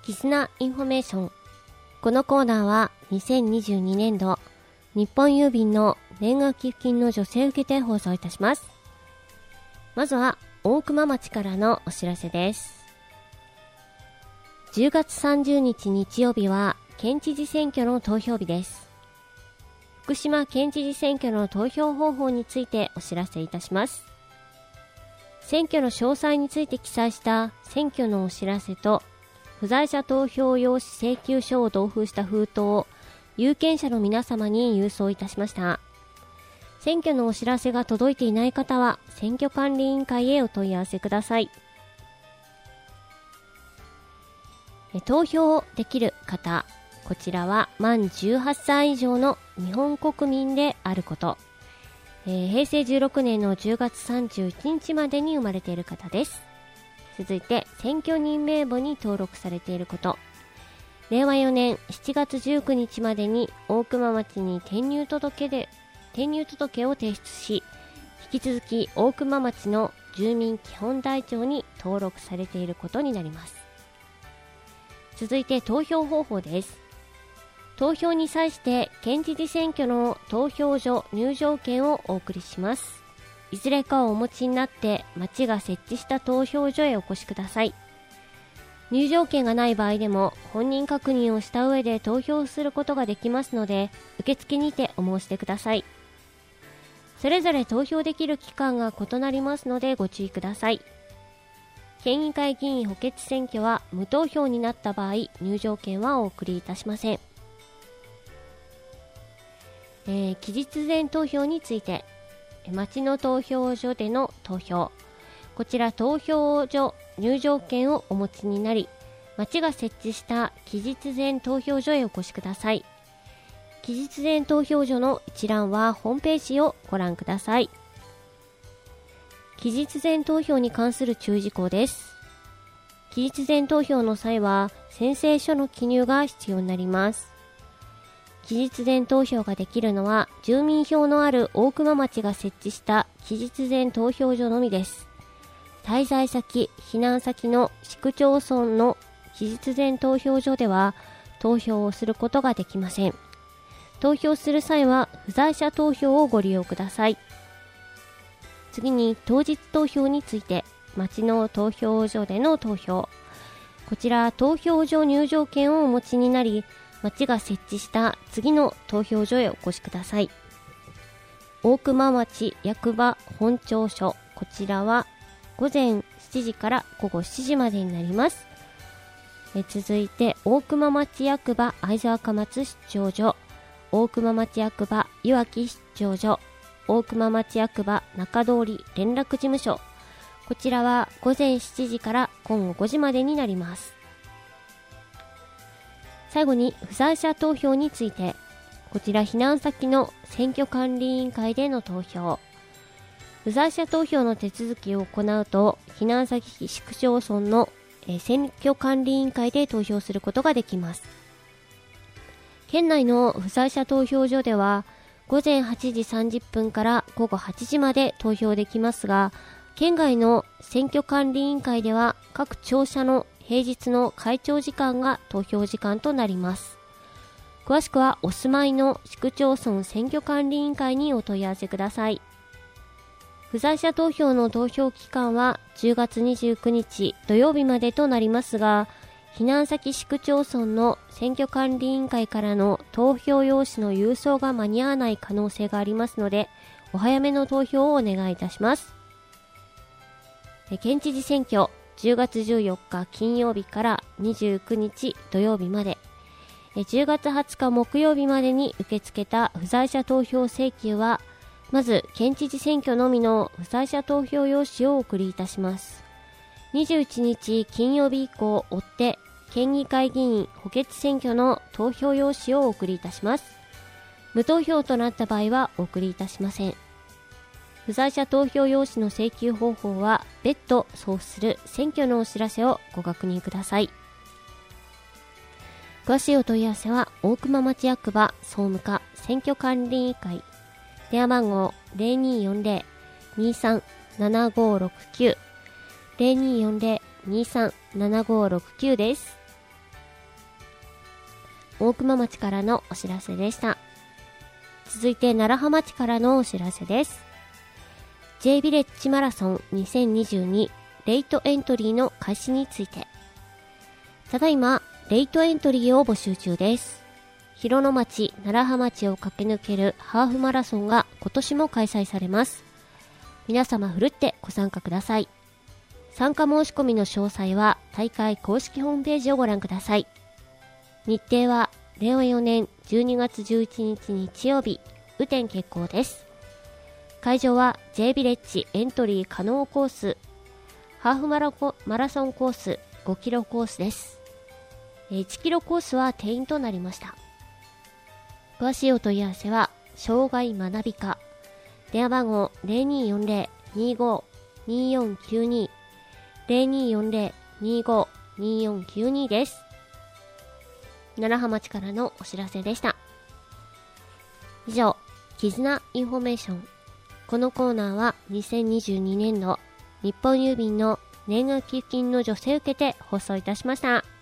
絆インフォメーション。このコーナーは2022年度日本郵便の年額寄付金の助成受けて放送いたします。まずは大熊町からのお知らせです。10月30日日曜日は県知事選挙の投票日です。福島県知事選挙の投票方法についてお知らせいたします。選挙の詳細について記載した選挙のお知らせと不在者投票用紙請求書を同封した封筒を有権者の皆様に郵送いたしました。選挙のお知らせが届いていない方は選挙管理委員会へお問い合わせください。投票できる方、こちらは満18歳以上の日本国民であること、平成16年の10月31日までに生まれている方です。続いて選挙人名簿に登録されていること、令和4年7月19日までに大熊町に転入届を提出し、引き続き大熊町の住民基本台帳に登録されていることになります。続いて投票方法です。投票に際して県知事選挙の投票所入場券をお送りします。いずれかをお持ちになって町が設置した投票所へお越しください。入場券がない場合でも本人確認をした上で投票することができますので、受付にてお申し出ください。それぞれ投票できる期間が異なりますのでご注意ください。県議会議員補欠選挙は無投票になった場合、入場券はお送りいたしません。期日前投票について、町の投票所での投票、こちら投票所入場券をお持ちになり、町が設置した期日前投票所へお越しください。期日前投票所の一覧はホームページをご覧ください。期日前投票に関する注意事項です。期日前投票の際は宣誓書の記入が必要になります。期日前投票ができるのは住民票のある大熊町が設置した期日前投票所のみです。滞在先、避難先の市区町村の期日前投票所では投票をすることができません。投票する際は不在者投票をご利用ください。次に当日投票について、町の投票所での投票、こちら投票所入場券をお持ちになり、町が設置した次の投票所へお越しください。大熊町役場本庁所、こちらは午前7時から午後7時までになります。続いて大熊町役場会津若松出張所、大熊町役場いわき出張所、大熊町役場中通り連絡事務所、こちらは午前7時から午後5時までになります。最後に不在者投票について、こちら避難先の選挙管理委員会での投票、不在者投票の手続きを行うと避難先市区町村の選挙管理委員会で投票することができます。県内の不在者投票所では午前8時30分から午後8時まで投票できますが、県外の選挙管理委員会では各庁舎の平日の開庁時間が投票時間となります。詳しくはお住まいの市区町村選挙管理委員会にお問い合わせください。不在者投票の投票期間は10月29日土曜日までとなりますが、避難先市区町村の選挙管理委員会からの投票用紙の郵送が間に合わない可能性がありますので、お早めの投票をお願いいたします。県知事選挙10月14日金曜日から29日土曜日まで、10月20日木曜日までに受け付けた不在者投票請求は、まず県知事選挙のみの不在者投票用紙をお送りいたします。21日金曜日以降追って県議会議員補欠選挙の投票用紙をお送りいたします。無投票となった場合はお送りいたしません。不在者投票用紙の請求方法は別途送付する選挙のお知らせをご確認ください。詳しいお問い合わせは大熊町役場総務課選挙管理委員会、電話番号 0240-237569 0240-237569 です。 大熊町からのお知らせでした。続いて楢葉町からのお知らせです。 J ヴィレッジマラソン2022レイトエントリーの開始について、ただいまレイトエントリーを募集中です。広野町、楢葉町を駆け抜けるハーフマラソンが今年も開催されます。皆様ふるってご参加ください。参加申し込みの詳細は大会公式ホームページをご覧ください。日程は令和4年12月11日日曜日、雨天決行です。会場は J ヴィレッジエントリー可能コース、ハーフマラソンコース5キロコースです。1キロコースは定員となりました。詳しいお問い合わせは障害学び課、電話番号 0240-25-2492 0240-25-2492 です。楢葉町からのお知らせでした。以上、絆インフォメーション。このコーナーは2022年度日本郵便の年賀寄付金の助成を受けて放送いたしました。